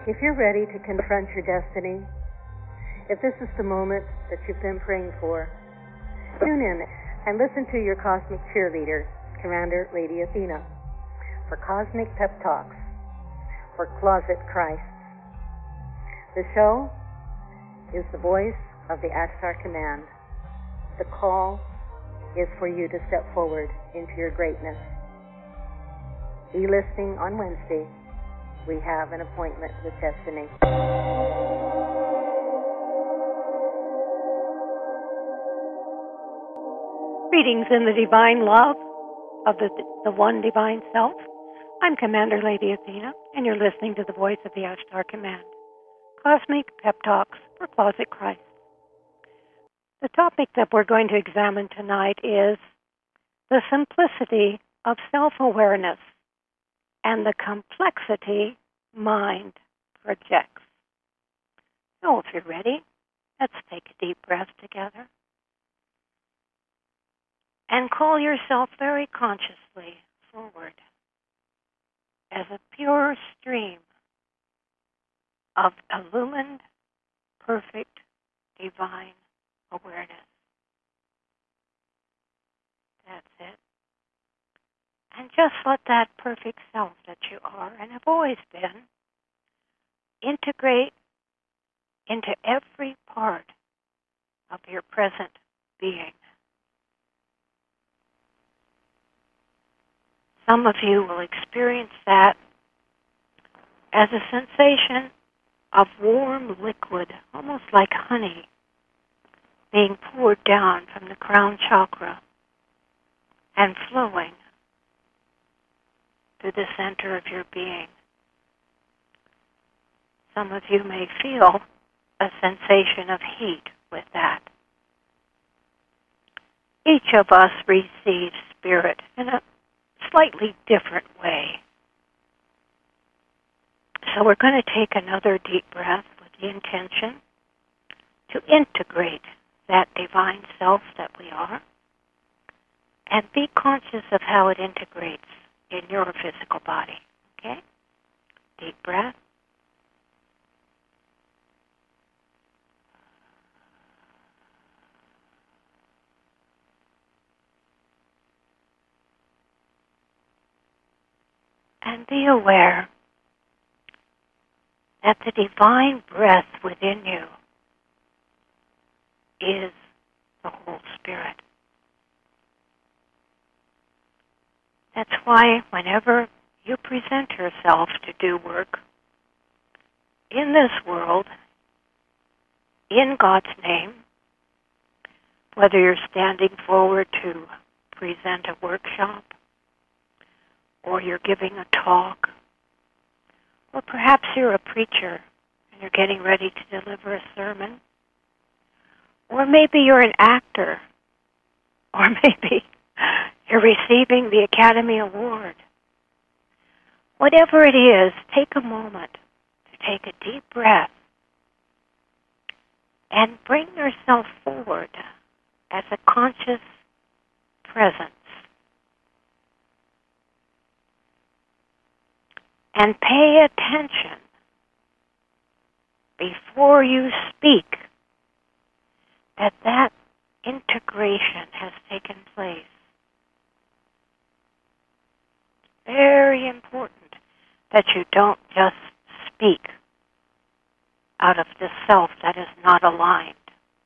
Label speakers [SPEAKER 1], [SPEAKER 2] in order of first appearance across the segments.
[SPEAKER 1] If you're ready to confront your destiny, if this is the moment that you've been praying for, tune in and listen to your cosmic cheerleader, Commander Lady Athena, for Cosmic Pep Talks for Closet Christ. The show is the voice of the Ashtar Command. The call is for you to step forward into your greatness. Be listening on Wednesday. We have an appointment with destiny.
[SPEAKER 2] Greetings in the divine love of the one divine self. I'm Commander Lady Athena, and you're listening to the voice of the Ashtar Command. Cosmic Pep Talks for Closet Christ. The topic that we're going to examine tonight is the simplicity of self-awareness and the complexity mind projects. So if you're ready, let's take a deep breath together and call yourself very consciously forward as a pure stream of illumined, perfect, divine awareness. That's it. And just let that perfect self that you are and have always been integrate into every part of your present being. Some of you will experience that as a sensation of warm liquid, almost like honey, being poured down from the crown chakra and flowing to the center of your being. Some of you may feel a sensation of heat with that. Each of us receives spirit in a slightly different way. So we're going to take another deep breath with the intention to integrate that divine self that we are and be conscious of how it integrates in your physical body. Okay? Deep breath. And be aware that the divine breath within you is the whole Spirit. That's why whenever you present yourself to do work in this world, in God's name, whether you're standing forward to present a workshop, or you're giving a talk, or perhaps you're a preacher and you're getting ready to deliver a sermon, or maybe you're an actor, or maybe you're receiving the Academy Award. Whatever it is, take a moment to take a deep breath and bring yourself forward as a conscious presence. And pay attention before you speak that integration has taken place. Very important that you don't just speak out of the self that is not aligned.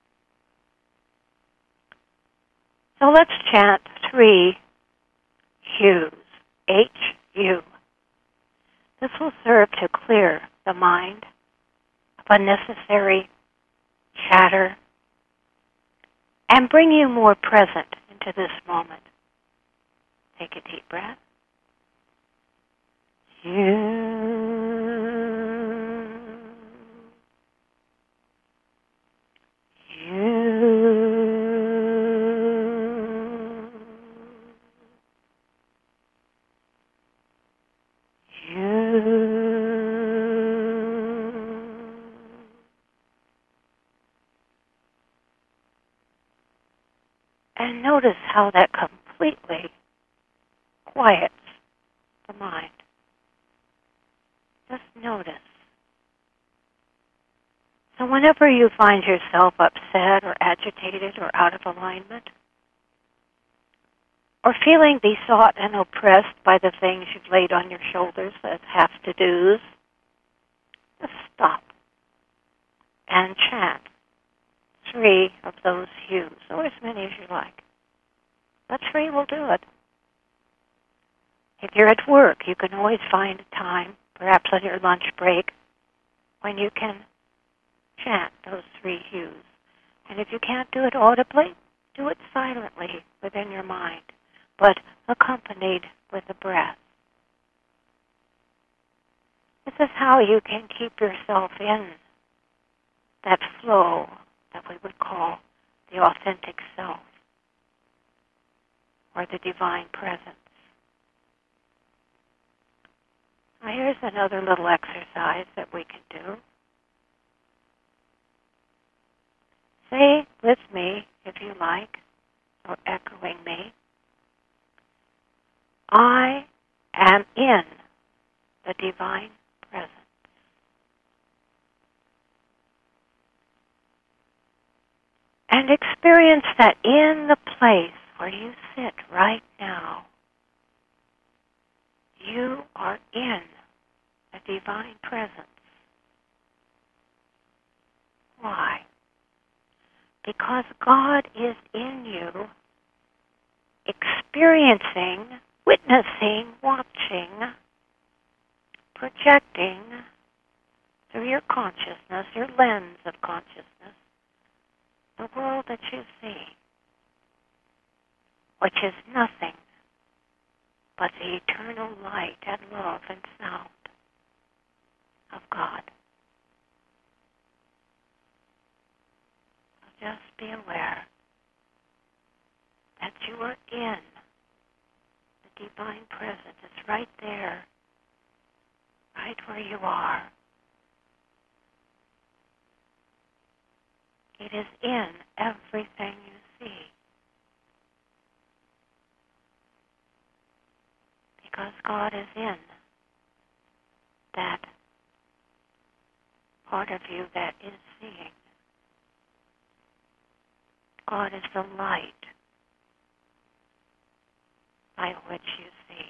[SPEAKER 2] So let's chant 3 H's. H-U. This will serve to clear the mind of unnecessary chatter and bring you more present into this moment. Take a deep breath. And notice how that completely quiets the mind. Just notice So whenever you find yourself upset or agitated or out of alignment, or feeling besought and oppressed by the things you've laid on your shoulders as have-to-dos, just stop and chant 3 of those hues, or as many as you like. But 3 will do it. If you're at work, you can always find a time, perhaps on your lunch break, when you can chant those 3 hues. And if you can't do it audibly, do it silently within your mind, but accompanied with a breath. This is how you can keep yourself in that flow that we would call the authentic self or the divine presence. Now here's another little exercise that we can do. Say with me, if you like, or echoing me, I am in the divine presence. And experience that in the place where you sit right now, you are in the divine presence. Why? Because God is in you, experiencing, witnessing, watching, projecting through your consciousness, your lens of consciousness, the world that you see, which is nothing but the eternal light and love and sound of God. So just be aware that you are in the divine presence. It's right there, right where you are. It is in everything you see. Because God is in that part of you that is seeing. God is the light by which you see.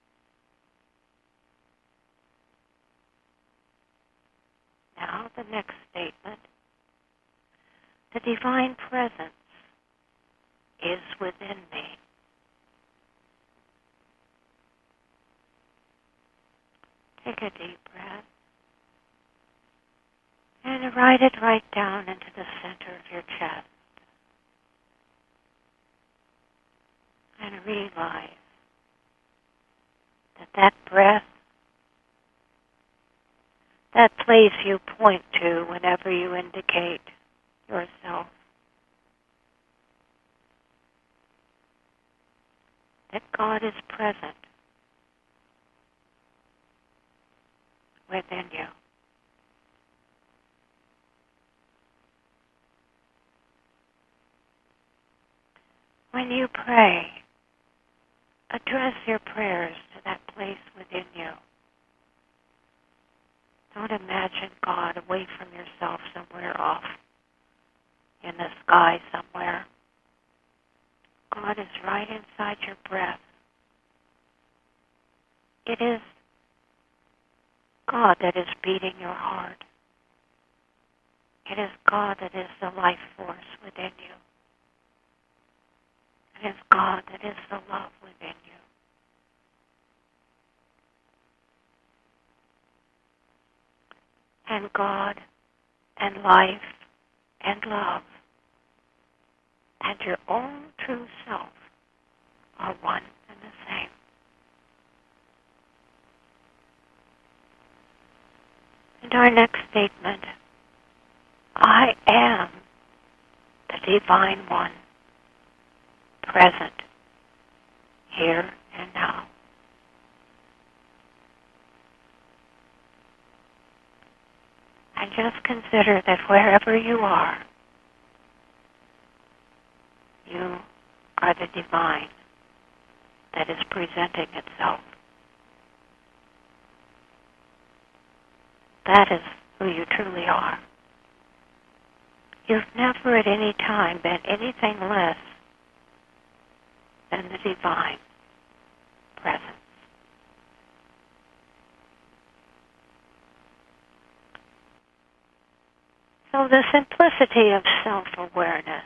[SPEAKER 2] Now the next statement. The divine presence is within me. Take a deep breath and write it right down into the center of your chest. And realize that that breath, that place you point to whenever you indicate yourself, that God is present within you. When you pray, address your prayers to that place within you. Don't imagine God away from yourself somewhere off in the sky somewhere. God is right inside your breath. It is God that is beating your heart. It is God that is the life force within you. It is God that is the love within you. And God and life and love and your own true self are one and the same. And our next statement, I am the Divine One, present here and now. And just consider that wherever you are the divine that is presenting itself. That is who you truly are. You've never at any time been anything less than the divine presence. So the simplicity of self-awareness.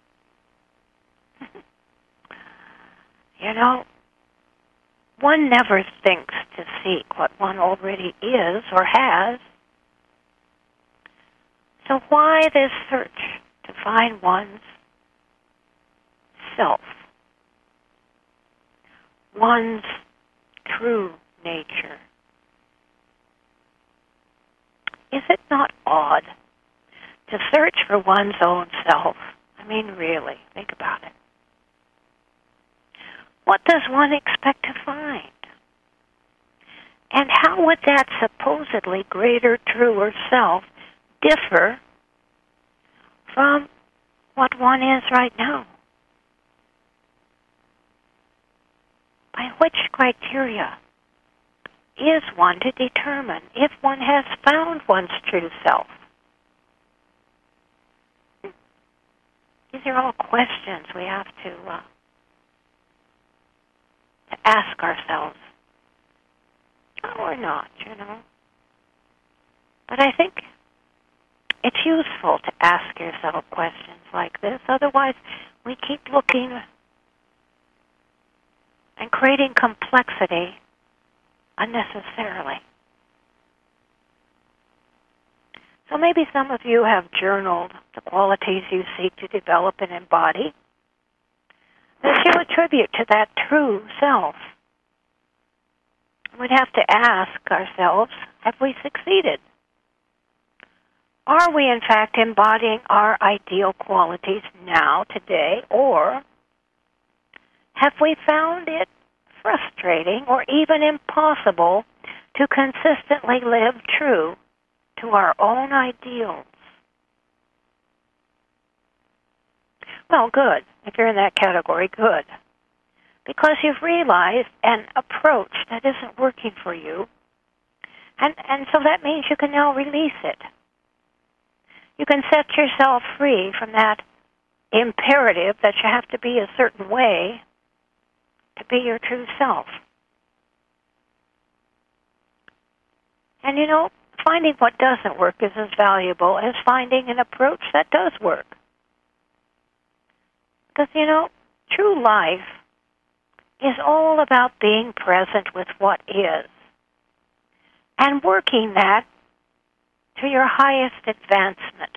[SPEAKER 2] You know, one never thinks to seek what one already is or has. So why this search to find one's self, one's true nature? Is it not odd to search for one's own self? I mean, really, think about it. What does one expect to find? And how would that supposedly greater, truer self differ from what one is right now? By which criteria is one to determine if one has found one's true self? These are all questions we have to ask ourselves. Or not, you know. But I think it's useful to ask yourself questions like this. Otherwise, we keep looking and creating complexity unnecessarily. So maybe some of you have journaled the qualities you seek to develop and embody that you attribute to that true self. We'd have to ask ourselves, have we succeeded? Are we in fact embodying our ideal qualities now, today, or have we found it frustrating or even impossible to consistently live true to our own ideals? Well, good. If you're in that category, good. Because you've realized an approach that isn't working for you, and so that means you can now release it. You can set yourself free from that imperative that you have to be a certain way to be your true self. And you know, finding what doesn't work is as valuable as finding an approach that does work. Because, you know, true life is all about being present with what is and working that to your highest advancement.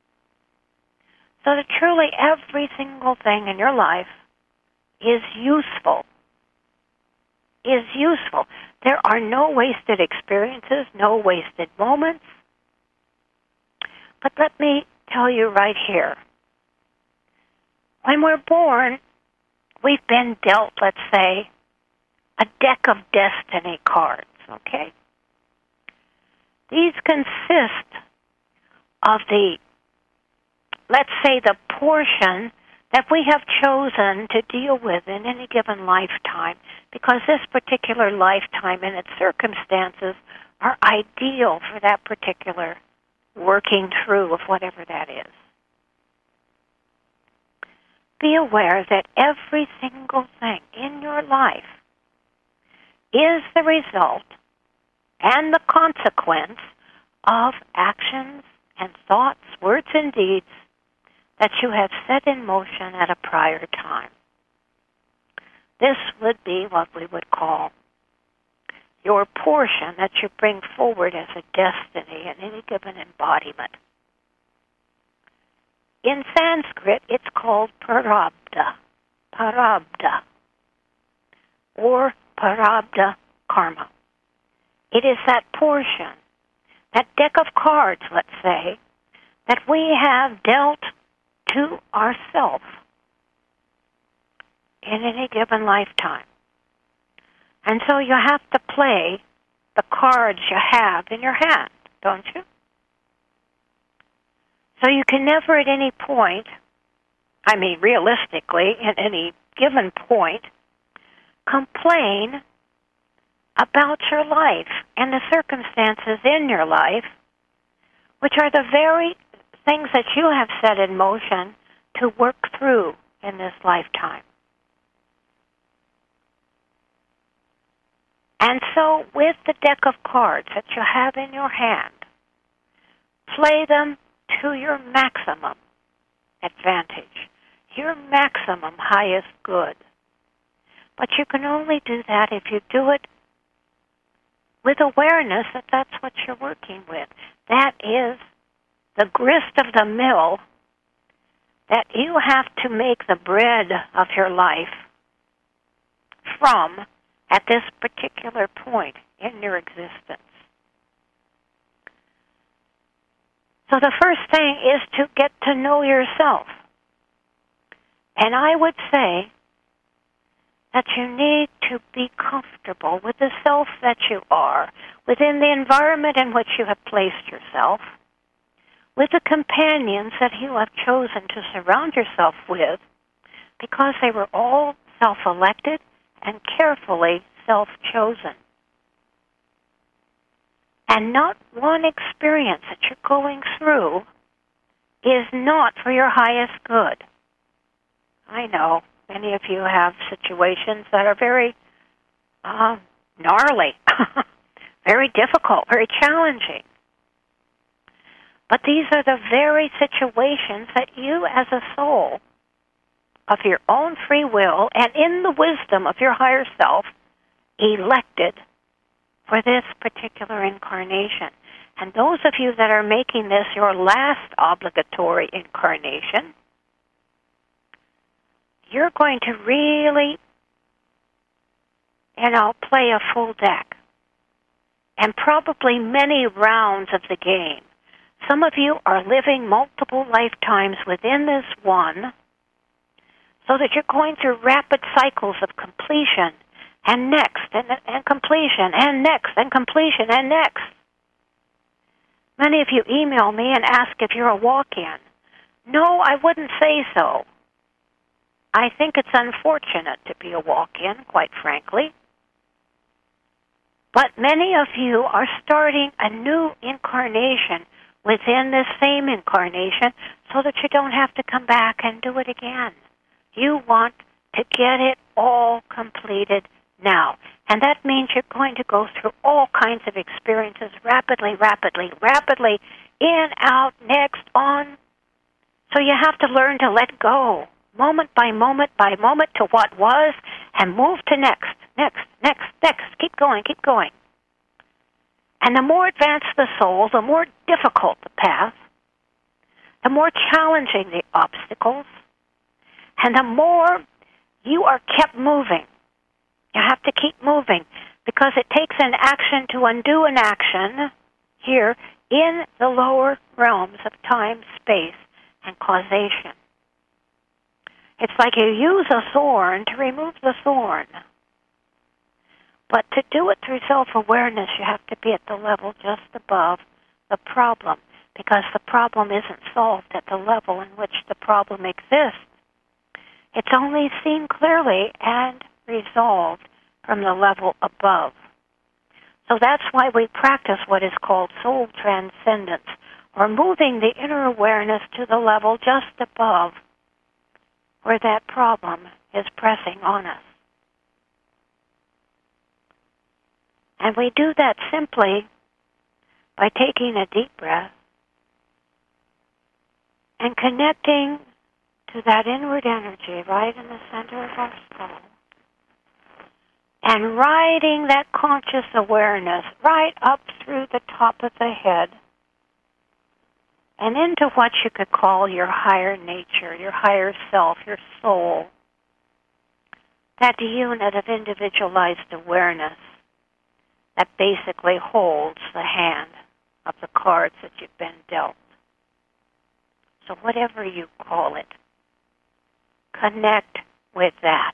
[SPEAKER 2] So that truly every single thing in your life is useful. Is useful. There are no wasted experiences, no wasted moments. But let me tell you right here, when we're born, we've been dealt, let's say, a deck of destiny cards, okay? These consist of the, let's say, the portion that we have chosen to deal with in any given lifetime, because this particular lifetime and its circumstances are ideal for that particular working through of whatever that is. Be aware that every single thing in your life is the result and the consequence of actions and thoughts, words and deeds that you have set in motion at a prior time. This would be what we would call your portion that you bring forward as a destiny in any given embodiment. In Sanskrit, it's called prarabdha, or prarabdha karma. It is that portion, that deck of cards, let's say, that we have dealt to ourselves in any given lifetime. And so you have to play the cards you have in your hand, don't you? So you can never at any point, I mean realistically, at any given point, complain about your life and the circumstances in your life, which are the very things that you have set in motion to work through in this lifetime. And so with the deck of cards that you have in your hand, play them to your maximum advantage, your maximum highest good. But you can only do that if you do it with awareness that that's what you're working with. That is the grist of the mill that you have to make the bread of your life from at this particular point in your existence. So the first thing is to get to know yourself. And I would say that you need to be comfortable with the self that you are, within the environment in which you have placed yourself, with the companions that you have chosen to surround yourself with, because they were all self-elected and carefully self-chosen. And not one experience that you're going through is not for your highest good. I know many of you have situations that are very gnarly, very difficult, very challenging. But these are the very situations that you as a soul, of your own free will and in the wisdom of your higher self, elected for this particular incarnation. And those of you that are making this your last obligatory incarnation, you're going to really, play a full deck. And probably many rounds of the game. Some of you are living multiple lifetimes within this one, so that you're going through rapid cycles of completion, and next, and completion, and next, and completion, and next. Many of you email me and ask if you're a walk-in. No, I wouldn't say so. I think it's unfortunate to be a walk-in, quite frankly. But many of you are starting a new incarnation within this same incarnation so that you don't have to come back and do it again. You want to get it all completed now. And that means you're going to go through all kinds of experiences rapidly, in, out, next, on. So you have to learn to let go, moment by moment to what was, and move to next. Keep going. And the more advanced the soul, the more difficult the path, the more challenging the obstacles, and the more you are kept moving. You have to keep moving because it takes an action to undo an action here in the lower realms of time, space, and causation. It's like you use a thorn to remove the thorn. But to do it through self-awareness, you have to be at the level just above the problem, because the problem isn't solved at the level in which the problem exists. It's only seen clearly and resolved from the level above. So that's why we practice what is called soul transcendence, or moving the inner awareness to the level just above where that problem is pressing on us. And we do that simply by taking a deep breath and connecting to that inward energy right in the center of our soul, and riding that conscious awareness right up through the top of the head and into what you could call your higher nature, your higher self, your soul, that unit of individualized awareness that basically holds the hand of the cards that you've been dealt. So whatever you call it, connect with that.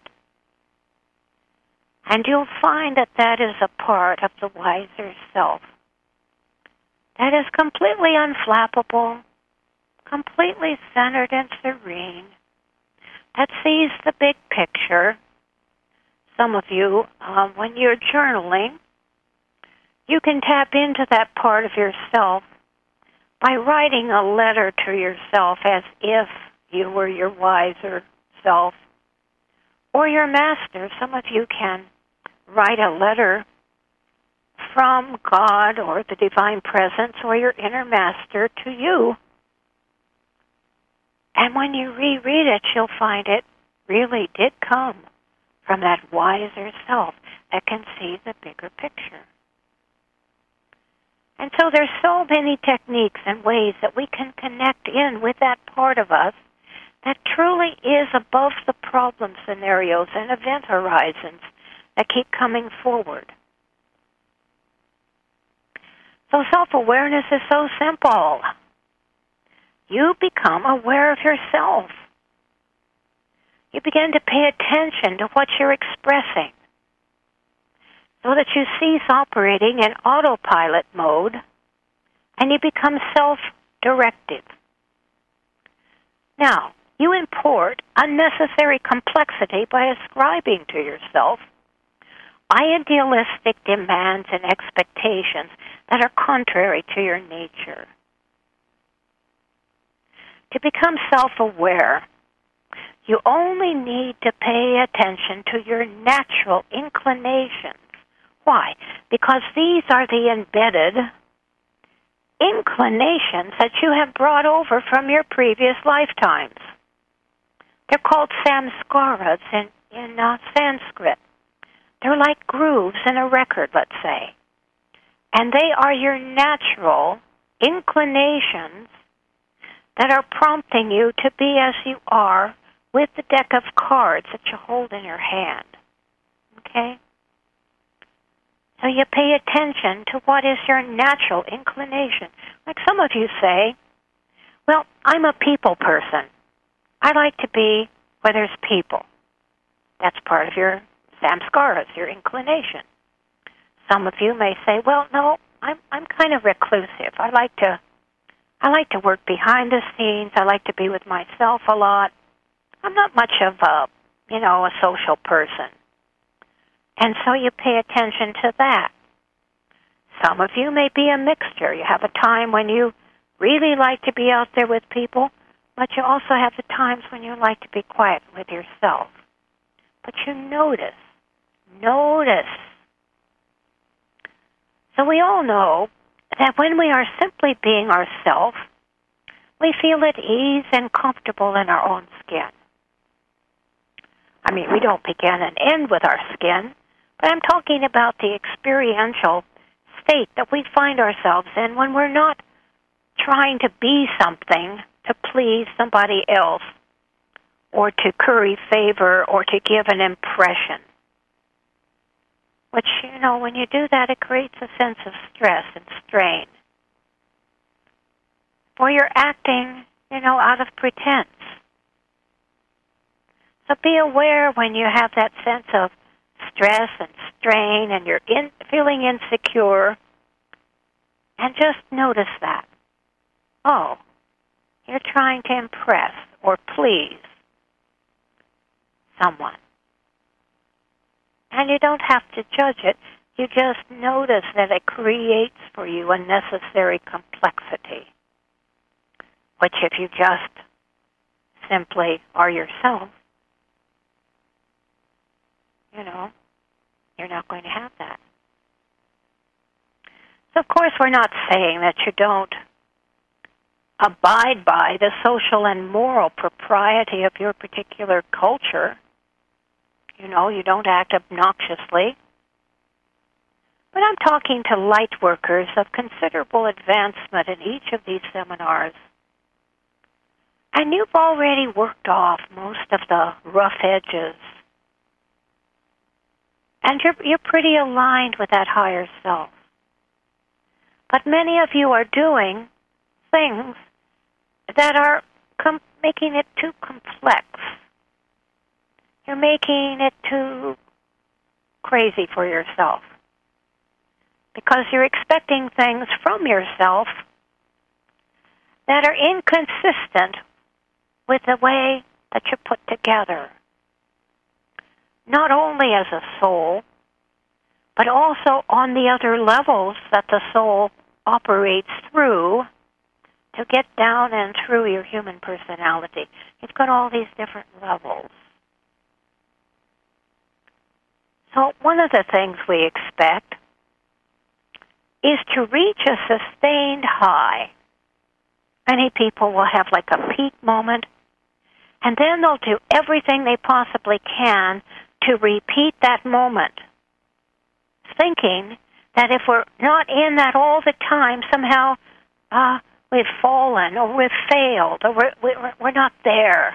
[SPEAKER 2] And you'll find that that is a part of the wiser self that is completely unflappable, completely centered and serene, that sees the big picture. Some of you, when you're journaling, you can tap into that part of yourself by writing a letter to yourself as if you were your wiser self or your master. Some of you can write a letter from God or the divine presence or your inner master to you. And when you reread it, you'll find it really did come from that wiser self that can see the bigger picture. And so there's so many techniques and ways that we can connect in with that part of us that truly is above the problem scenarios and event horizons that keep coming forward. So self-awareness is so simple. You become aware of yourself. You begin to pay attention to what you're expressing so that you cease operating in autopilot mode and you become self-directive. Now, you import unnecessary complexity by ascribing to yourself idealistic demands and expectations that are contrary to your nature. To become self-aware, you only need to pay attention to your natural inclinations. Why? Because these are the embedded inclinations that you have brought over from your previous lifetimes. They're called samskaras in Sanskrit. They're like grooves in a record, let's say. And they are your natural inclinations that are prompting you to be as you are with the deck of cards that you hold in your hand. Okay? So you pay attention to what is your natural inclination. Like some of you say, well, I'm a people person. I like to be where there's people. That's part of your samskaras, your inclination. Some of you may say, well, no, I'm kind of reclusive. I like to work behind the scenes. I like to be with myself a lot. I'm not much of a social person. And so you pay attention to that. Some of you may be a mixture. You have a time when you really like to be out there with people, but you also have the times when you like to be quiet with yourself. But you notice. So we all know that when we are simply being ourselves, we feel at ease and comfortable in our own skin. I mean, we don't begin and end with our skin, but I'm talking about the experiential state that we find ourselves in when we're not trying to be something to please somebody else or to curry favor or to give an impression. Which, when you do that, it creates a sense of stress and strain. Or you're acting, out of pretense. So be aware when you have that sense of stress and strain and you're feeling insecure, and just notice that. Oh, you're trying to impress or please someone. And you don't have to judge it. You just notice that it creates for you unnecessary complexity, which if you just simply are yourself, you're not going to have that. So, of course, we're not saying that you don't abide by the social and moral propriety of your particular culture. You don't act obnoxiously. But I'm talking to light workers of considerable advancement in each of these seminars. And you've already worked off most of the rough edges. And you're pretty aligned with that higher self. But many of you are doing things that are making it too complex. You're making it too crazy for yourself. Because you're expecting things from yourself that are inconsistent with the way that you're put together. Not only as a soul, but also on the other levels that the soul operates through to get down and through your human personality. It's got all these different levels. So one of the things we expect is to reach a sustained high. Many people will have like a peak moment, and then they'll do everything they possibly can to repeat that moment, thinking that if we're not in that all the time, somehow we've fallen or we've failed or we're not there.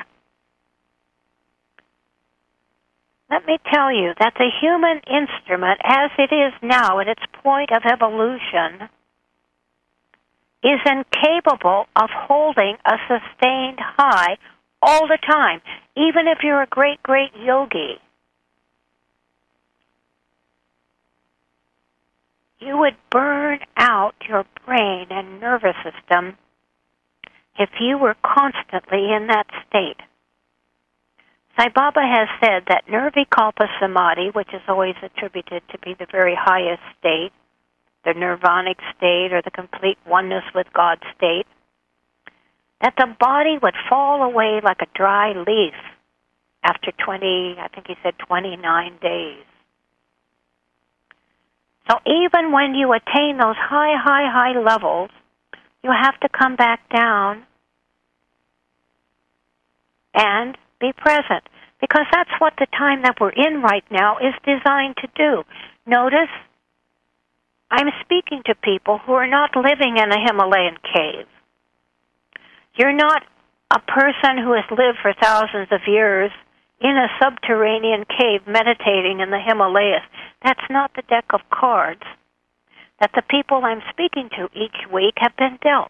[SPEAKER 2] Let me tell you that the human instrument, as it is now at its point of evolution, is incapable of holding a sustained high all the time, even if you're a great, great yogi. You would burn out your brain and nervous system if you were constantly in that state. Sai Baba has said that Nirvikalpa Samadhi, which is always attributed to be the very highest state, the nirvanic state or the complete oneness with God state, that the body would fall away like a dry leaf after 29 days. So even when you attain those high levels, you have to come back down and be present, because that's what the time that we're in right now is designed to do. Notice, I'm speaking to people who are not living in a Himalayan cave. You're not a person who has lived for thousands of years in a subterranean cave meditating in the Himalayas. That's not the deck of cards that the people I'm speaking to each week have been dealt.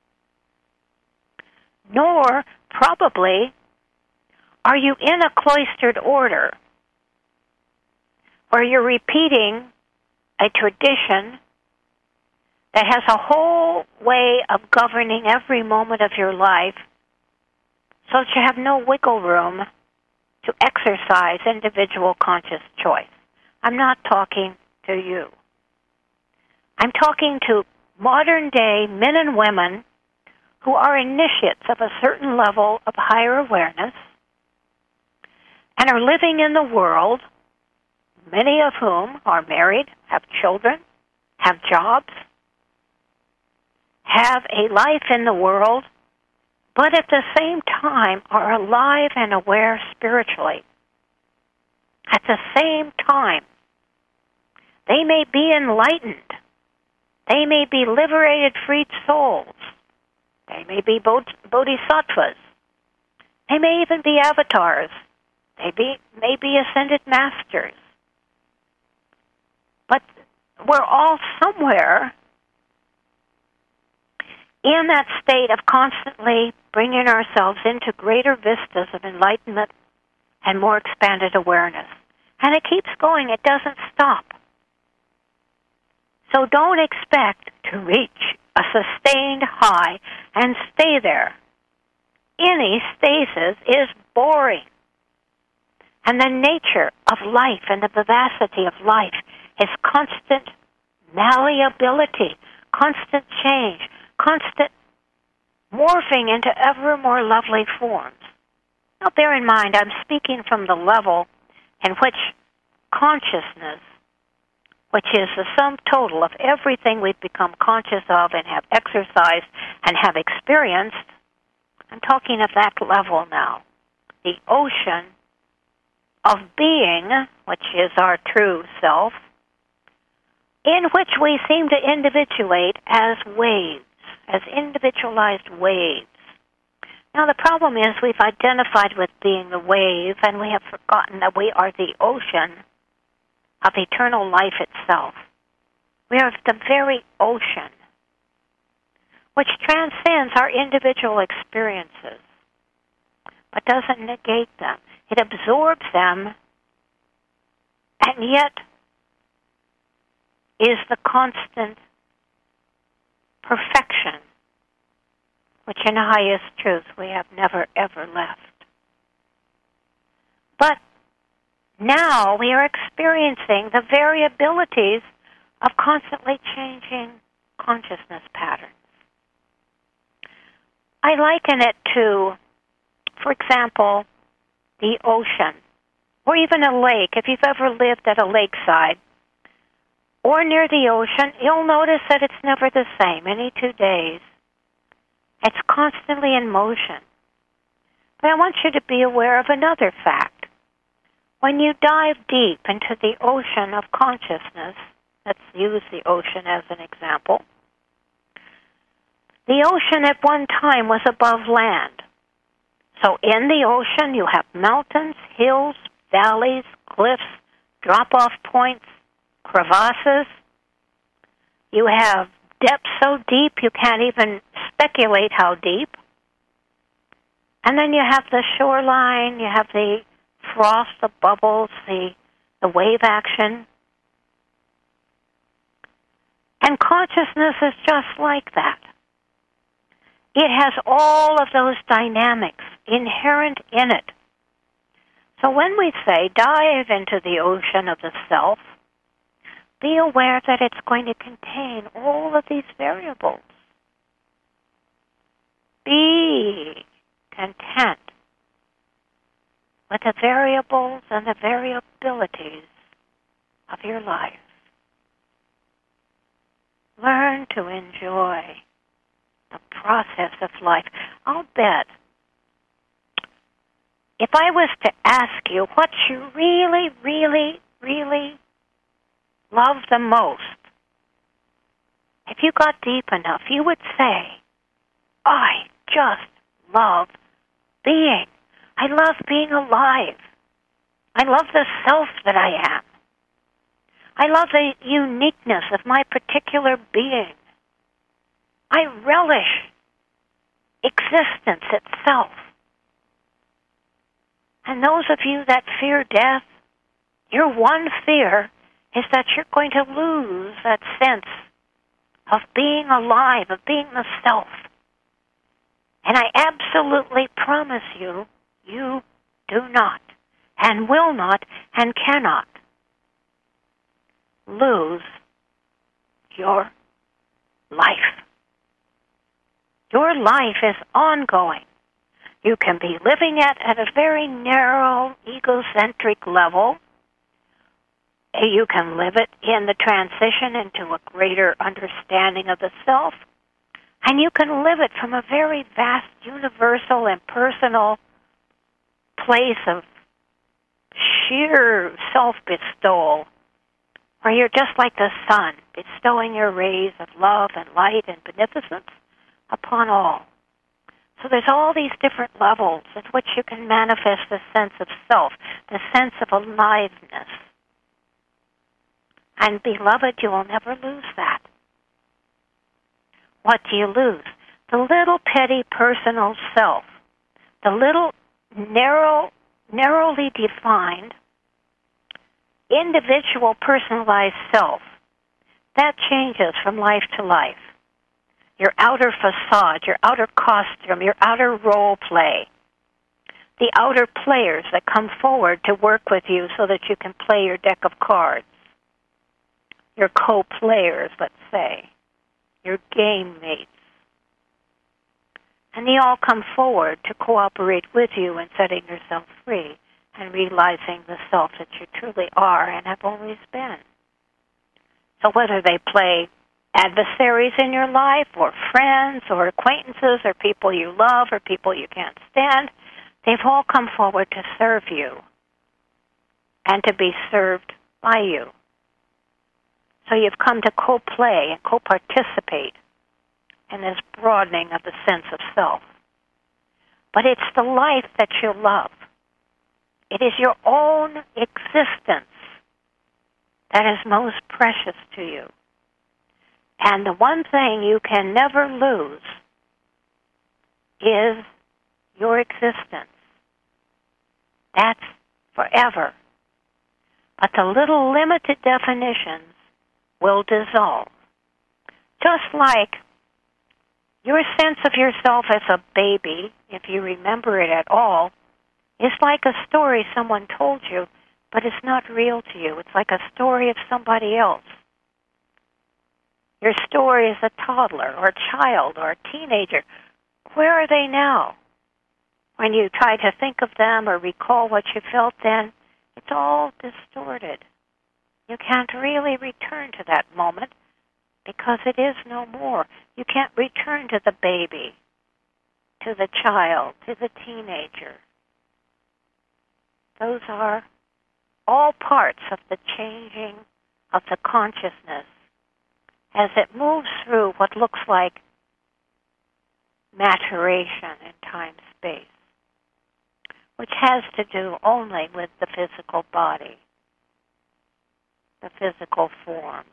[SPEAKER 2] Nor, probably, are you in a cloistered order where you're repeating a tradition that has a whole way of governing every moment of your life so that you have no wiggle room to exercise individual conscious choice. I'm not talking to you. I'm talking to modern-day men and women who are initiates of a certain level of higher awareness and are living in the world, many of whom are married, have children, have jobs, have a life in the world, but at the same time are alive and aware spiritually. At the same time, they may be enlightened. They may be liberated, freed souls. They may be bodhisattvas. They may even be avatars. They may be ascended masters. But we're all somewhere in that state of constantly bringing ourselves into greater vistas of enlightenment and more expanded awareness. And it keeps going. It doesn't stop. So don't expect to reach a sustained high and stay there. Any stasis is boring. And the nature of life and the vivacity of life is constant malleability, constant change, constant morphing into ever more lovely forms. Now bear in mind, I'm speaking from the level in which consciousness, which is the sum total of everything we've become conscious of and have exercised and have experienced, I'm talking of that level now. The ocean of being, which is our true self, in which we seem to individuate as waves, as individualized waves. Now the problem is we've identified with being the wave, and we have forgotten that we are the ocean of eternal life itself. We are the very ocean, which transcends our individual experiences, but doesn't negate them. It absorbs them, and yet is the constant perfection, which in the highest truth we have never, ever left. But now we are experiencing the variabilities of constantly changing consciousness patterns. I liken it to, for example, the ocean, or even a lake. If you've ever lived at a lakeside or near the ocean, you'll notice that it's never the same any 2 days. It's constantly in motion. But I want you to be aware of another fact. When you dive deep into the ocean of consciousness, let's use the ocean as an example, the ocean at one time was above land. So in the ocean you have mountains, hills, valleys, cliffs, drop-off points, crevasses. You have depths so deep you can't even speculate how deep. And then you have the shoreline, you have the frost, the bubbles, the wave action. And consciousness is just like that. It has all of those dynamics inherent in it. So when we say dive into the ocean of the self, be aware that it's going to contain all of these variables. Be content with the variables and the variabilities of your life. Learn to enjoy the process of life. I'll bet if I was to ask you what you really, really, really love the most, if you got deep enough, you would say, I just love being. I love being alive. I love the self that I am. I love the uniqueness of my particular being. I relish existence itself. And those of you that fear death, your one fear is that you're going to lose that sense of being alive, of being the self. And I absolutely promise you, you do not, and will not, and cannot lose your life. Your life is ongoing. You can be living it at a very narrow, egocentric level. You can live it in the transition into a greater understanding of the self. And you can live it from a very vast, universal, and personal place of sheer self-bestowal, where you're just like the sun, bestowing your rays of love and light and beneficence upon all. So there's all these different levels at which you can manifest the sense of self, the sense of aliveness. And beloved, you will never lose that. What do you lose? The little petty personal self, the little narrowly defined, individual personalized self. That changes from life to life. Your outer facade, your outer costume, your outer role play, the outer players that come forward to work with you so that you can play your deck of cards, your co-players, let's say, your game mates. And they all come forward to cooperate with you in setting yourself free and realizing the self that you truly are and have always been. So whether they play adversaries in your life or friends or acquaintances or people you love or people you can't stand, they've all come forward to serve you and to be served by you. So you've come to co-play and co-participate in this broadening of the sense of self. But it's the life that you love. It is your own existence that is most precious to you. And the one thing you can never lose is your existence. That's forever. But the little limited definitions will dissolve. Just like your sense of yourself as a baby, if you remember it at all, is like a story someone told you, but it's not real to you. It's like a story of somebody else. Your story as a toddler or a child or a teenager where are they now? When you try to think of them or recall what you felt then, it's all distorted. You can't really return to that moment because it is no more. You can't return to the baby, to the child, to the teenager. Those are all parts of the changing of the consciousness as it moves through what looks like maturation in time-space, which has to do only with the physical body, the physical form.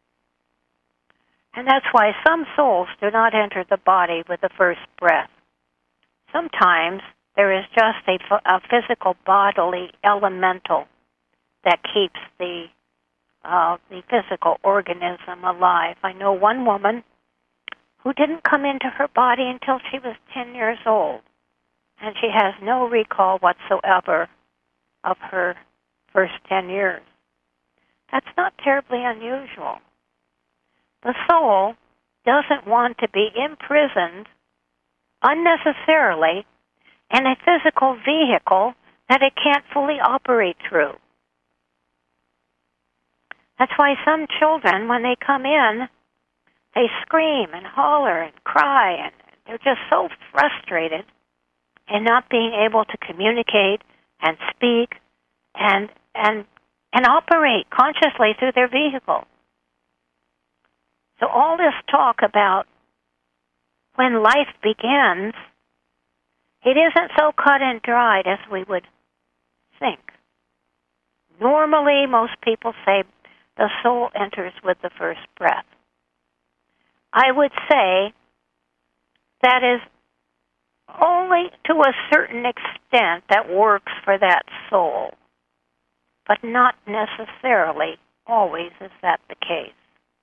[SPEAKER 2] And that's why some souls do not enter the body with the first breath. Sometimes there is just a physical bodily elemental that keeps the physical organism alive. I know one woman who didn't come into her body until she was 10 years old, and she has no recall whatsoever of her first 10 years. That's not terribly unusual. The soul doesn't want to be imprisoned unnecessarily in a physical vehicle that it can't fully operate through. That's why some children, when they come in, they scream and holler and cry, and they're just so frustrated in not being able to communicate and speak and operate consciously through their vehicle. So all this talk about when life begins, it isn't so cut and dried as we would think. Normally, most people say the soul enters with the first breath. I would say that is only to a certain extent that works for that soul, but not necessarily always is that the case.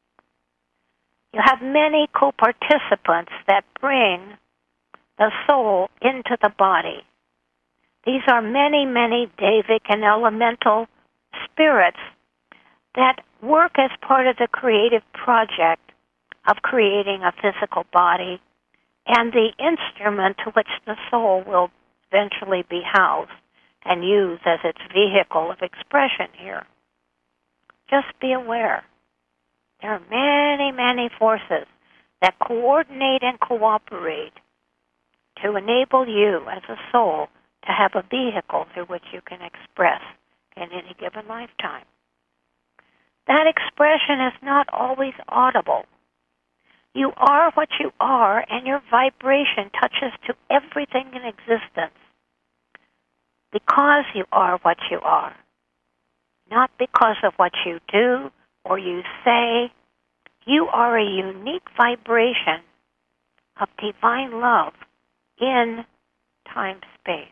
[SPEAKER 2] You have many co-participants that bring the soul into the body. These are many, many Devic and elemental spirits that work as part of the creative project of creating a physical body and the instrument to which the soul will eventually be housed and used as its vehicle of expression here. Just be aware. There are many, many forces that coordinate and cooperate to enable you as a soul to have a vehicle through which you can express in any given lifetime. That expression is not always audible. You are what you are, and your vibration touches to everything in existence because you are what you are, not because of what you do or you say. You are a unique vibration of divine love in time-space.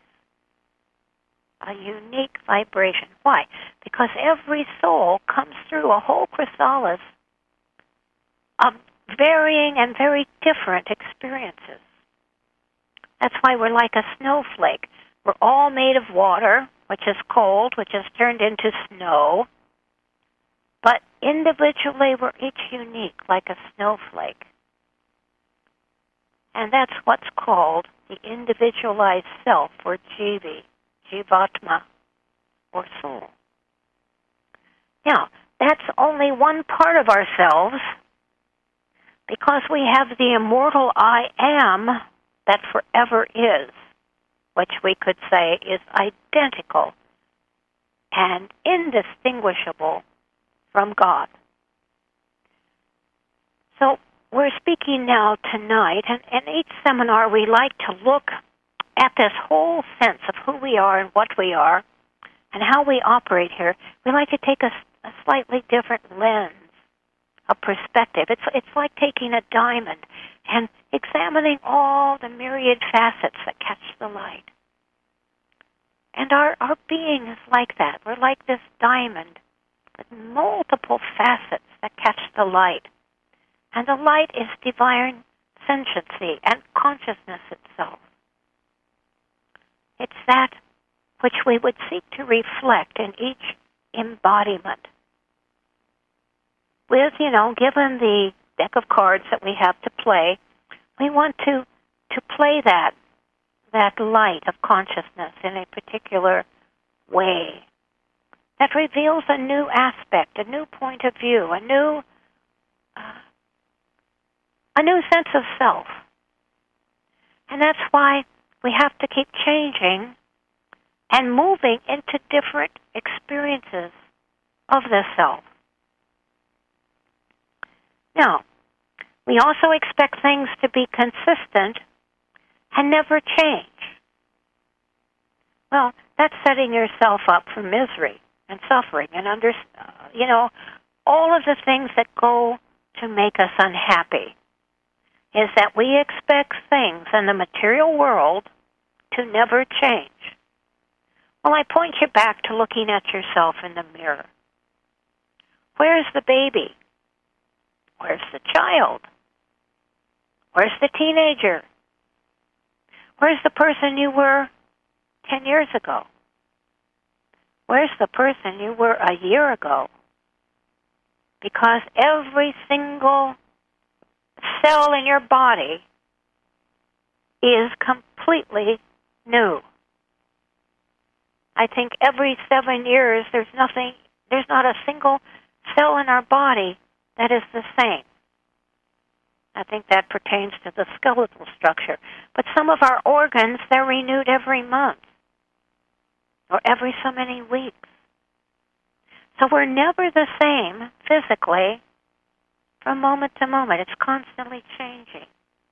[SPEAKER 2] A unique vibration. Why? Because every soul comes through a whole chrysalis of varying and very different experiences. That's why we're like a snowflake. We're all made of water, which is cold, which is turned into snow. But individually, we're each unique, like a snowflake. And that's what's called the individualized self, or Jivi, Jivatma, or soul. Now, that's only one part of ourselves, because we have the immortal I am that forever is, which we could say is identical and indistinguishable from God. So we're speaking now tonight, and in each seminar we like to look at this whole sense of who we are and what we are and how we operate here. We like to take a slightly different lens, a perspective. It's like taking a diamond and examining all the myriad facets that catch the light. And our being is like that. We're like this diamond with multiple facets that catch the light. And the light is divine sentiency and consciousness itself. It's that which we would seek to reflect in each embodiment. With, given the deck of cards that we have to play, we want to display that light of consciousness in a particular way that reveals a new aspect, a new point of view, a new sense of self. And that's why we have to keep changing and moving into different experiences of the self. Now, we also expect things to be consistent and never change. Well, that's setting yourself up for misery and suffering and all of the things that go to make us unhappy is that we expect things in the material world to never change. Well, I point you back to looking at yourself in the mirror. Where's the baby? Where's the child? Where's the teenager? Where's the person you were 10 years ago? Where's the person you were a year ago? Because every single cell in your body is completely new. I think every 7 years there's not a single cell in our body that is the same. I think that pertains to the skeletal structure. But some of our organs, they're renewed every month or every so many weeks. So we're never the same physically from moment to moment. It's constantly changing.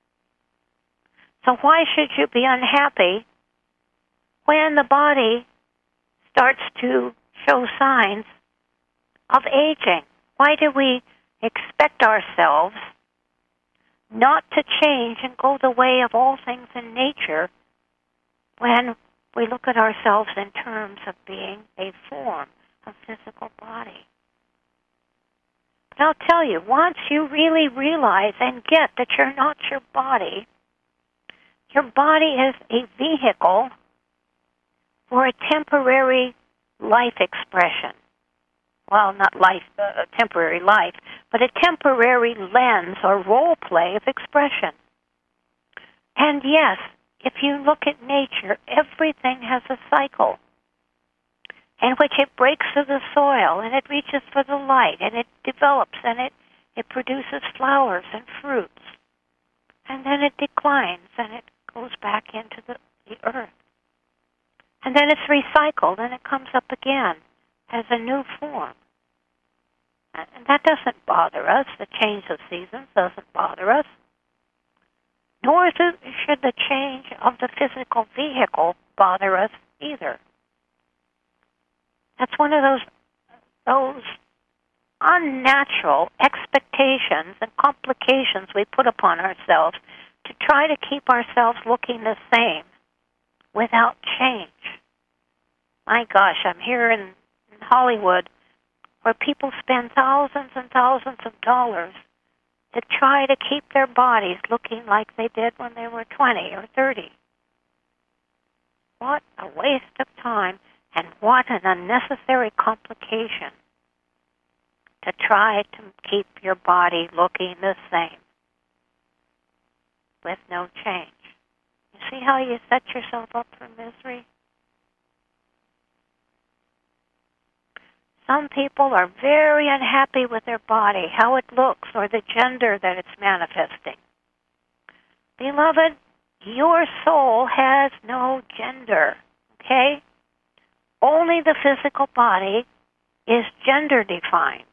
[SPEAKER 2] So why should you be unhappy when the body starts to show signs of aging? Why do we expect ourselves not to change and go the way of all things in nature when we look at ourselves in terms of being a form, a physical body? But I'll tell you, once you really realize and get that you're not your body is a vehicle for a temporary life expression. Well, not life, temporary life, but a temporary lens or role play of expression. And yes, if you look at nature, everything has a cycle in which it breaks through the soil and it reaches for the light and it develops and it produces flowers and fruits. And then it declines and it goes back into the earth. And then it's recycled and it comes up again as a new form. And that doesn't bother us. The change of seasons doesn't bother us. Nor should the change of the physical vehicle bother us either. That's one of those unnatural expectations and complications we put upon ourselves to try to keep ourselves looking the same without change. My gosh, I'm here in Hollywood where people spend thousands and thousands of dollars to try to keep their bodies looking like they did when they were 20 or 30. What a waste of time and what an unnecessary complication to try to keep your body looking the same with no change. You see how you set yourself up for misery? Some people are very unhappy with their body, how it looks, or the gender that it's manifesting. Beloved, your soul has no gender, okay? Only the physical body is gender defined.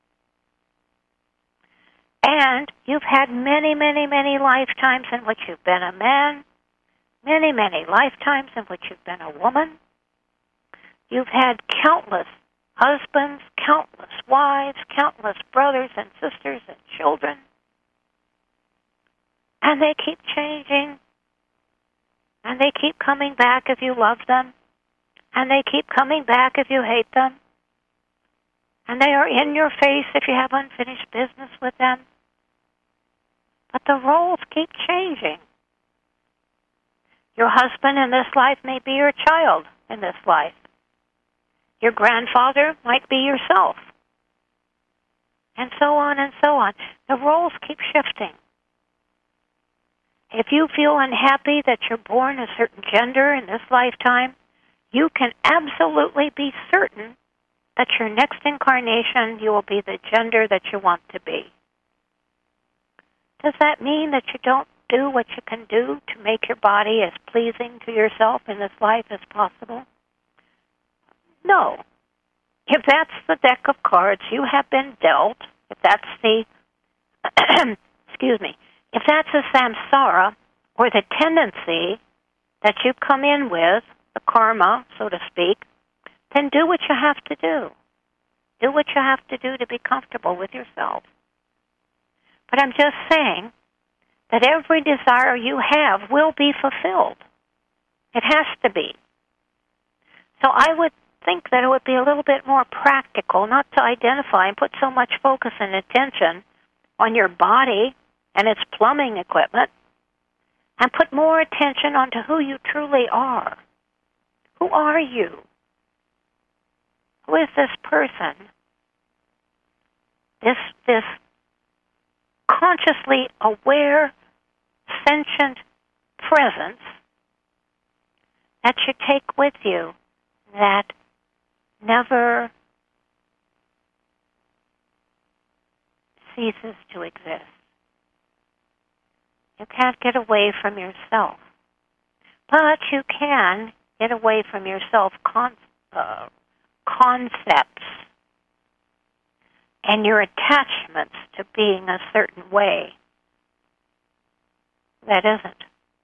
[SPEAKER 2] And you've had many, many, many lifetimes in which you've been a man, many, many lifetimes in which you've been a woman. You've had countless husbands, countless wives, countless brothers and sisters and children. And they keep changing. And they keep coming back if you love them. And they keep coming back if you hate them. And they are in your face if you have unfinished business with them. But the roles keep changing. Your husband in this life may be your child in this life. Your grandfather might be yourself. And so on and so on. The roles keep shifting. If you feel unhappy that you're born a certain gender in this lifetime, you can absolutely be certain that your next incarnation you will be the gender that you want to be. Does that mean that you don't do what you can do to make your body as pleasing to yourself in this life as possible? No. If that's the deck of cards you have been dealt, if that's the, excuse me, if that's a samsara, or the tendency that you come in with, the karma, so to speak, then do what you have to do. Do what you have to do to be comfortable with yourself. But I'm just saying that every desire you have will be fulfilled. It has to be. So I would think that it would be a little bit more practical not to identify and put so much focus and attention on your body and its plumbing equipment, and put more attention onto who you truly are. Who are you? Who is this person? This consciously aware, sentient presence that you take with you that never ceases to exist. You can't get away from yourself, but you can get away from yourself concepts and your attachments to being a certain way that isn't.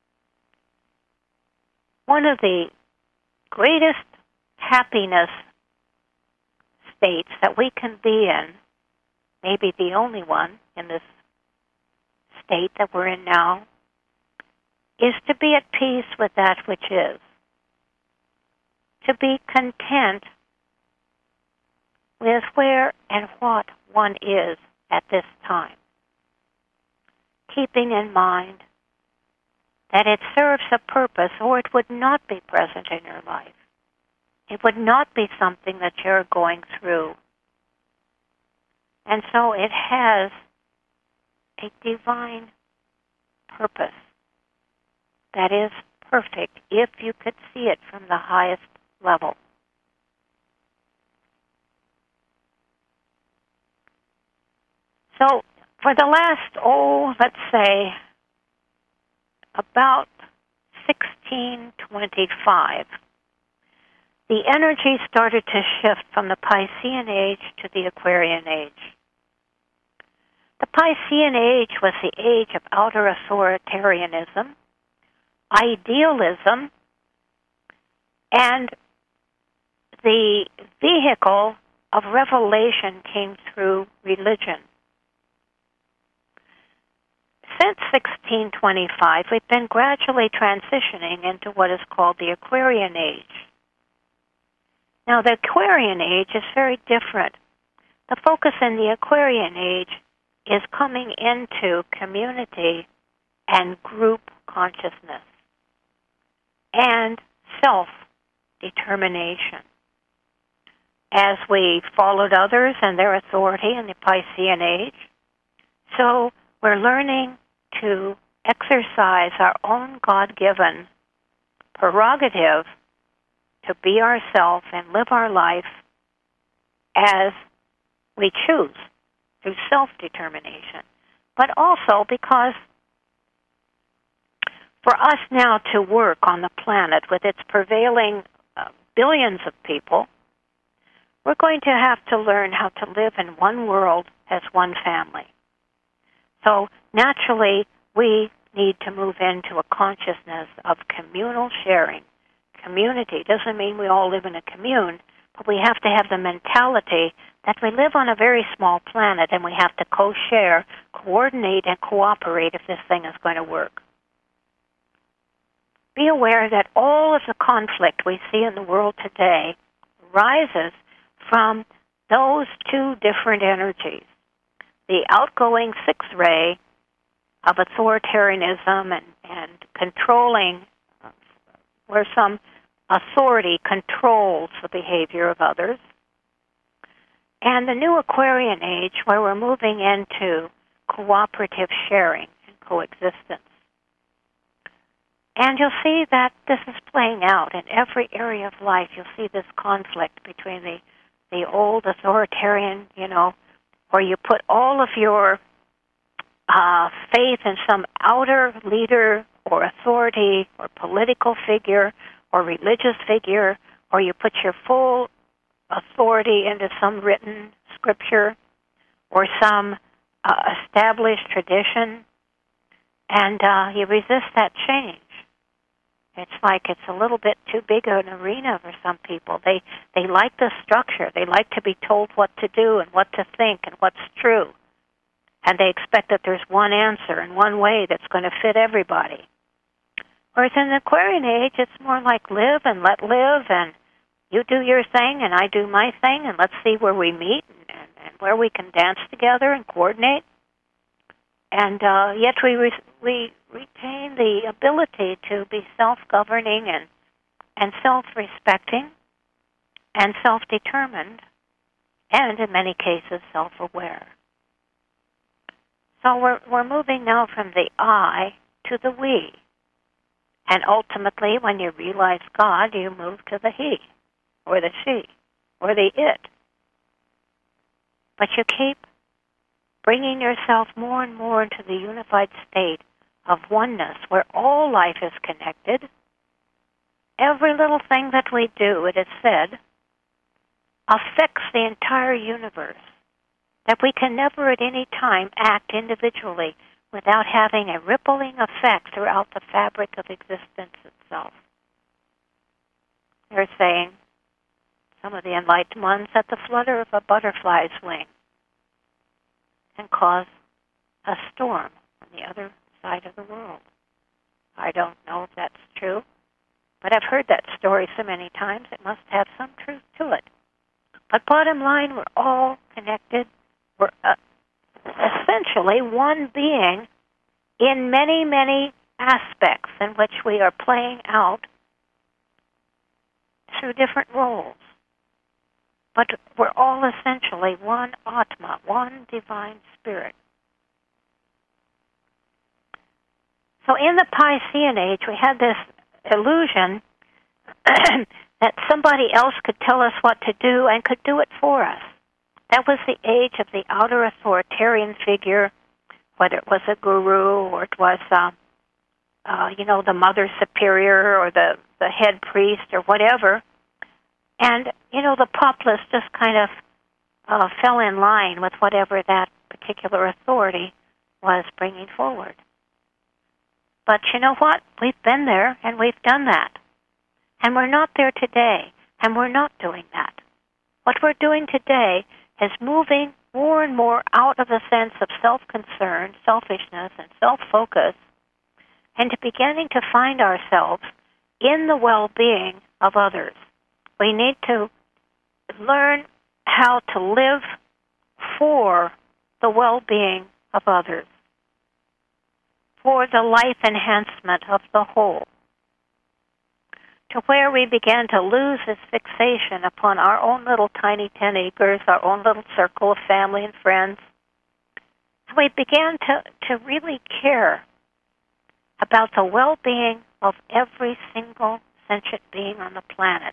[SPEAKER 2] One of the greatest happiness states that we can be in, maybe the only one in this state that we're in now, is to be at peace with that which is. To be content with where and what one is at this time. Keeping in mind that it serves a purpose or it would not be present in your life. It would not be something that you're going through. And so it has a divine purpose that is perfect if you could see it from the highest level. So for the last, let's say, about 1625, the energy started to shift from the Piscean age to the Aquarian age. The Piscean age was the age of outer authoritarianism, idealism, and the vehicle of revelation came through religion. Since 1625, we've been gradually transitioning into what is called the Aquarian age. Now, the Aquarian age is very different. The focus in the Aquarian age is coming into community and group consciousness and self-determination. As we followed others and their authority in the Piscean age, so we're learning to exercise our own God-given prerogative to be ourselves and live our life as we choose through self-determination. But also because for us now to work on the planet with its prevailing billions of people, we're going to have to learn how to live in one world as one family. So naturally, we need to move into a consciousness of communal sharing. Community doesn't mean we all live in a commune, but we have to have the mentality that we live on a very small planet and we have to co-share, coordinate, and cooperate if this thing is going to work. Be aware that all of the conflict we see in the world today rises from those two different energies. The outgoing sixth ray of authoritarianism and controlling, where some authority controls the behavior of others, and the new Aquarian age, where we're moving into cooperative sharing and coexistence. And you'll see that this is playing out in every area of life. You'll see this conflict between the old authoritarian, where you put all of your faith in some outer leader or authority or political figure or religious figure, or you put your full authority into some written scripture or some established tradition, and you resist that change. It's like it's a little bit too big an arena for some people. They like the structure. They like to be told what to do and what to think and what's true. And they expect that there's one answer and one way that's going to fit everybody. Whereas in the Aquarian age, it's more like live and let live, and you do your thing and I do my thing, and let's see where we meet and where we can dance together and coordinate. And yet we retain the ability to be self-governing and self-respecting and self-determined, and in many cases self-aware. So we're moving now from the I to the we. And ultimately, when you realize God, you move to the he, or the she, or the it. But you keep bringing yourself more and more into the unified state of oneness, where all life is connected. Every little thing that we do, it is said, affects the entire universe. That we can never at any time act individually without having a rippling effect throughout the fabric of existence itself. They're saying, some of the enlightened ones, that the flutter of a butterfly's wing can cause a storm on the other side of the world. I don't know if that's true, but I've heard that story so many times it must have some truth to it. But bottom line, we're all connected. We're essentially one being in many, many aspects in which we are playing out through different roles. But we're all essentially one Atma, one divine spirit. So in the Piscean age, we had this illusion that somebody else could tell us what to do and could do it for us. That was the age of the outer authoritarian figure, whether it was a guru or it was, the mother superior or the head priest or whatever. And, the populace just kind of fell in line with whatever that particular authority was bringing forward. But you know what? We've been there and we've done that. And we're not there today, and we're not doing that. What we're doing today is moving more and more out of the sense of self-concern, selfishness, and self-focus, and to beginning to find ourselves in the well-being of others. We need to learn how to live for the well-being of others, for the life enhancement of the whole, to where we began to lose this fixation upon our own little tiny 10 acres, our own little circle of family and friends. And we began to really care about the well-being of every single sentient being on the planet.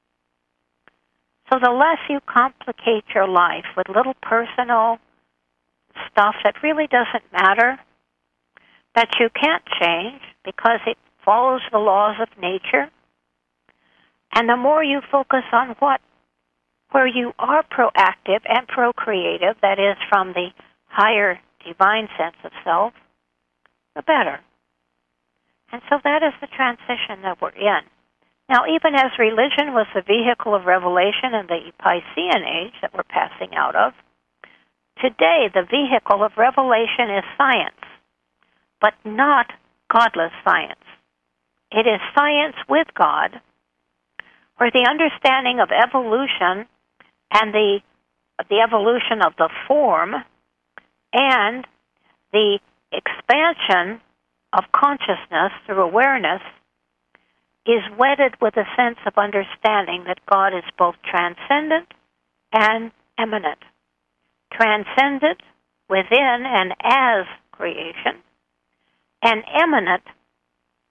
[SPEAKER 2] So the less you complicate your life with little personal stuff that really doesn't matter, that you can't change because it follows the laws of nature, and the more you focus on where you are proactive and procreative, that is from the higher divine sense of self, the better. And so that is the transition that we're in. Now, even as religion was the vehicle of revelation in the Piscean age that we're passing out of, today the vehicle of revelation is science, but not godless science. It is science with God, where the understanding of evolution and the evolution of the form and the expansion of consciousness through awareness is wedded with a sense of understanding that God is both transcendent and immanent. Transcendent within and as creation, and immanent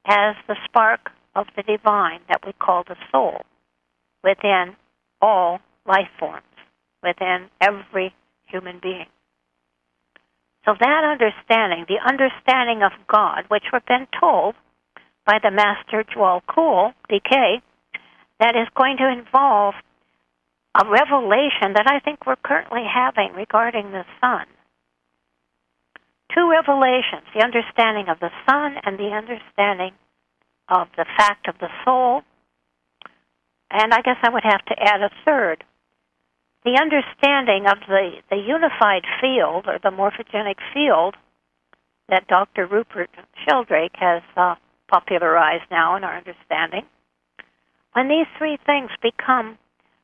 [SPEAKER 2] as the spark of the divine that we call the soul within all life forms, within every human being. So that understanding, the understanding of God, which we've been told by the Master Djwhal Khul, DK, that is going to involve a revelation that I think we're currently having regarding the sun. Two revelations, the understanding of the sun and the understanding of the fact of the soul. And I guess I would have to add a third. The understanding of the unified field, or the morphogenic field, that Dr. Rupert Sheldrake has popularized now in our understanding. When these three things become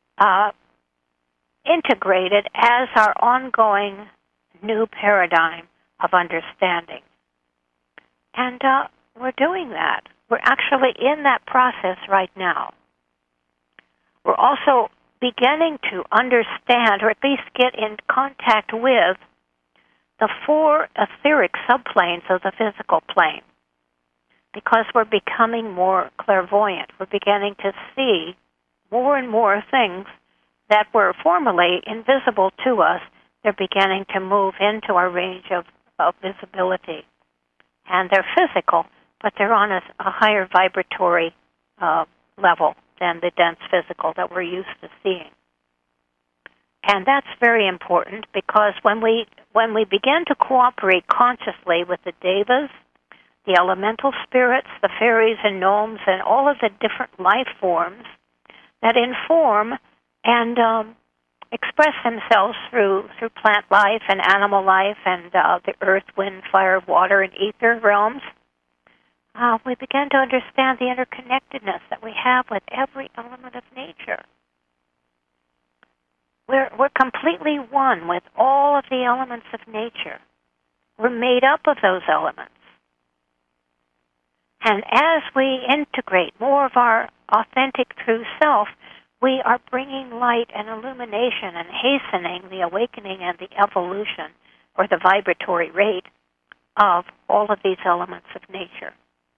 [SPEAKER 2] integrated as our ongoing new paradigm of understanding. And we're doing that. We're actually in that process right now. We're also beginning to understand, or at least get in contact with, the four etheric subplanes of the physical plane. Because we're becoming more clairvoyant. We're beginning to see more and more things that were formerly invisible to us. They're beginning to move into our range of visibility. And they're physical, but they're on a higher vibratory level than the dense physical that we're used to seeing. And that's very important, because when we begin to cooperate consciously with the devas, the elemental spirits, the fairies and gnomes, and all of the different life forms that inform and express themselves through plant life and animal life and the earth, wind, fire, water, and ether realms, we begin to understand the interconnectedness that we have with every element of nature. We're completely one with all of the elements of nature. We're made up of those elements. And as we integrate more of our authentic true self, we are bringing light and illumination and hastening the awakening and the evolution, or the vibratory rate, of all of these elements of nature.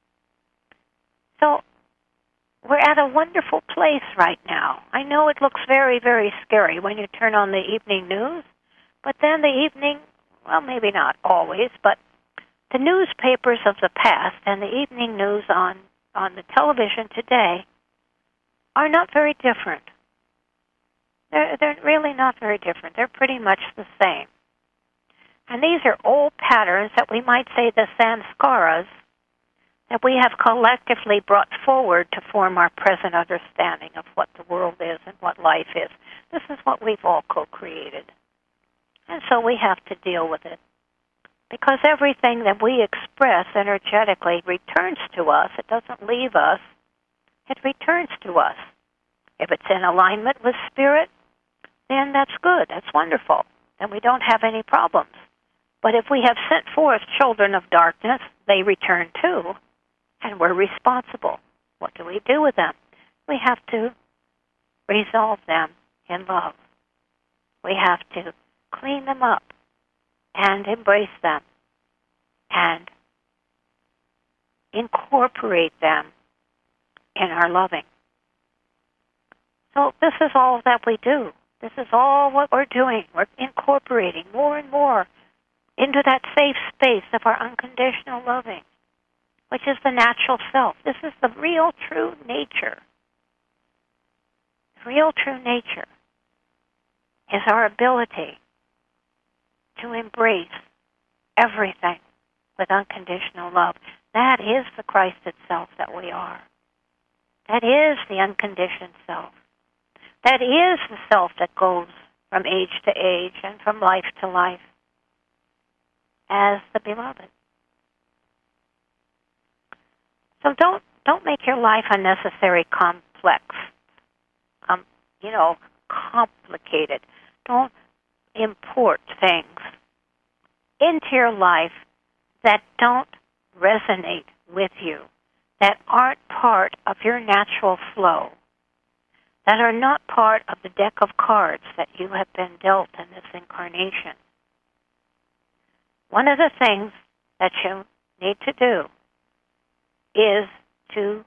[SPEAKER 2] So we're at a wonderful place right now. I know it looks very, very scary when you turn on the evening news, but then the evening, well, maybe not always, but the newspapers of the past and the evening news on the television today are not very different. They're really not very different. They're pretty much the same. And these are old patterns that we might say the samskaras that we have collectively brought forward to form our present understanding of what the world is and what life is. This is what we've all co-created. And so we have to deal with it. Because everything that we express energetically returns to us. It doesn't leave us. It returns to us. If it's in alignment with spirit, then that's good. That's wonderful. Then we don't have any problems. But if we have sent forth children of darkness, they return too, and we're responsible. What do we do with them? We have to resolve them in love. We have to clean them up and embrace them and incorporate them in our loving. So this is all that we do. This is all what we're doing. We're incorporating more and more into that safe space of our unconditional loving, which is the natural self. This is the real true nature. Real true nature is our ability to embrace everything with unconditional love. That is the Christ itself that we are. That is the unconditioned self. That is the self that goes from age to age and from life to life as the beloved. So don't make your life unnecessary complex, complicated. Don't import things into your life that don't resonate with you, that aren't part of your natural flow, that are not part of the deck of cards that you have been dealt in this incarnation. One of the things that you need to do is to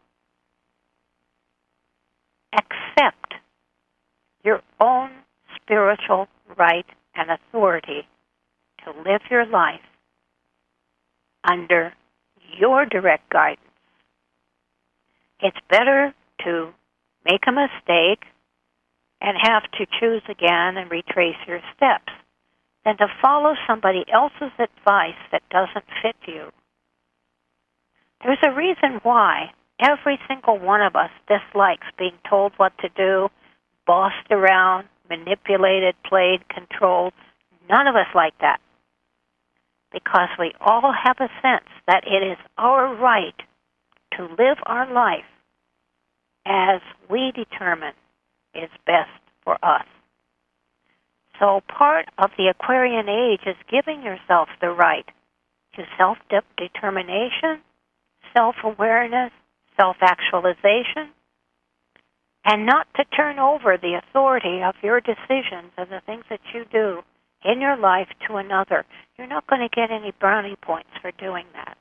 [SPEAKER 2] accept your own spiritual right and authority to live your life under your direct guidance. It's better to make a mistake and have to choose again and retrace your steps than to follow somebody else's advice that doesn't fit you. There's a reason why every single one of us dislikes being told what to do, bossed around, manipulated, played, controlled. None of us like that. Because we all have a sense that it is our right to live our life as we determine is best for us. So part of the Aquarian age is giving yourself the right to self-determination, self-awareness, self-actualization, and not to turn over the authority of your decisions and the things that you do in your life to another. You're not going to get any brownie points for doing that.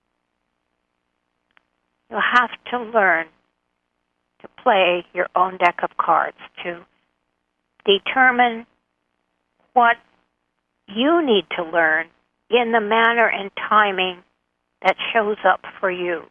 [SPEAKER 2] You have to learn to play your own deck of cards, to determine what you need to learn in the manner and timing that shows up for you.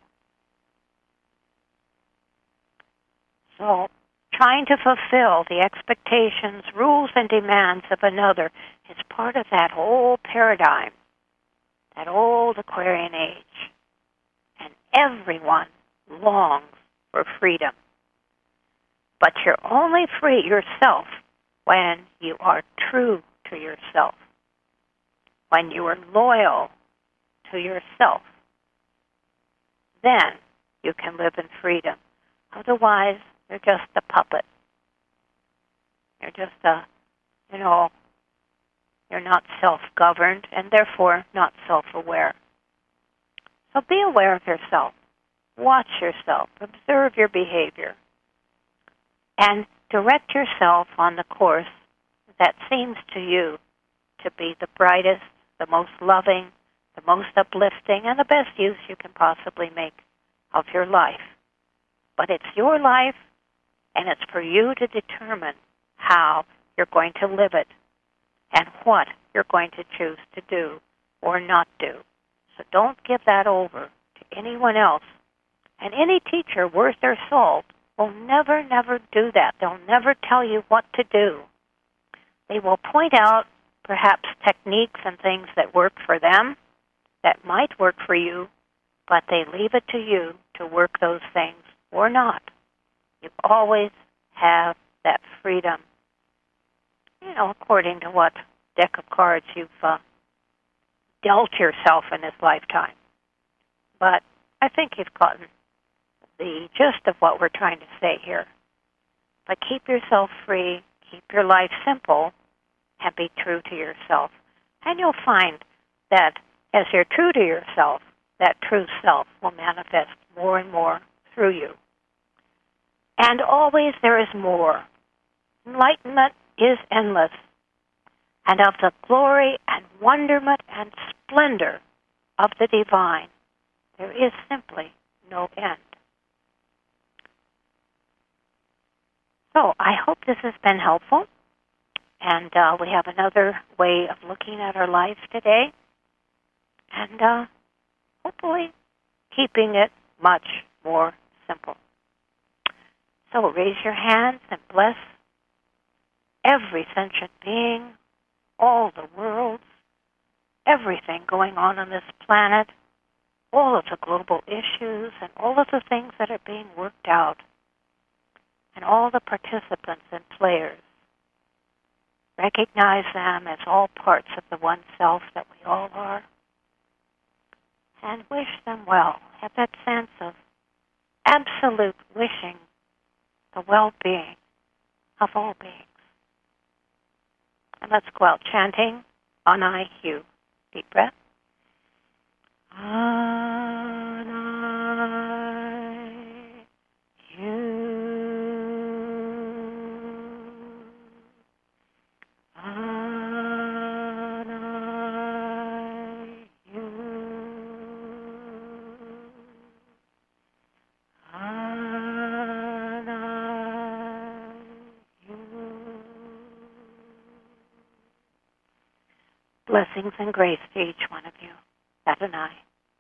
[SPEAKER 2] So, trying to fulfill the expectations, rules, and demands of another is part of that whole paradigm, that old Aquarian age. And everyone longs for freedom. But you're only free yourself when you are true to yourself, when you are loyal to yourself. Then you can live in freedom. Otherwise, you're just a puppet. You're just you're not self-governed and therefore not self-aware. So be aware of yourself. Watch yourself. Observe your behavior. And direct yourself on the course that seems to you to be the brightest, the most loving, the most uplifting, and the best use you can possibly make of your life. But it's your life, and it's for you to determine how you're going to live it and what you're going to choose to do or not do. So don't give that over to anyone else. And any teacher worth their salt will never, never do that. They'll never tell you what to do. They will point out perhaps techniques and things that work for them, that might work for you, but they leave it to you to work those things or not. You always have that freedom, according to what deck of cards you've dealt yourself in this lifetime. But I think you've gotten the gist of what we're trying to say here. But keep yourself free, keep your life simple, and be true to yourself. And you'll find that as you're true to yourself, that true self will manifest more and more through you. And always there is more. Enlightenment is endless. And of the glory and wonderment and splendor of the divine, there is simply no end. So I hope this has been helpful. And we have another way of looking at our lives today. And hopefully keeping it much more simple. So raise your hands and bless every sentient being, all the worlds, everything going on this planet, all of the global issues, and all of the things that are being worked out, and all the participants and players. Recognize them as all parts of the one self that we all are, and wish them well. Have that sense of absolute wishing the well-being of all beings. And let's go out chanting Anai Hu. Deep breath. Anai Hu. Anai Hu. Blessings and grace to each one of you. Adonai.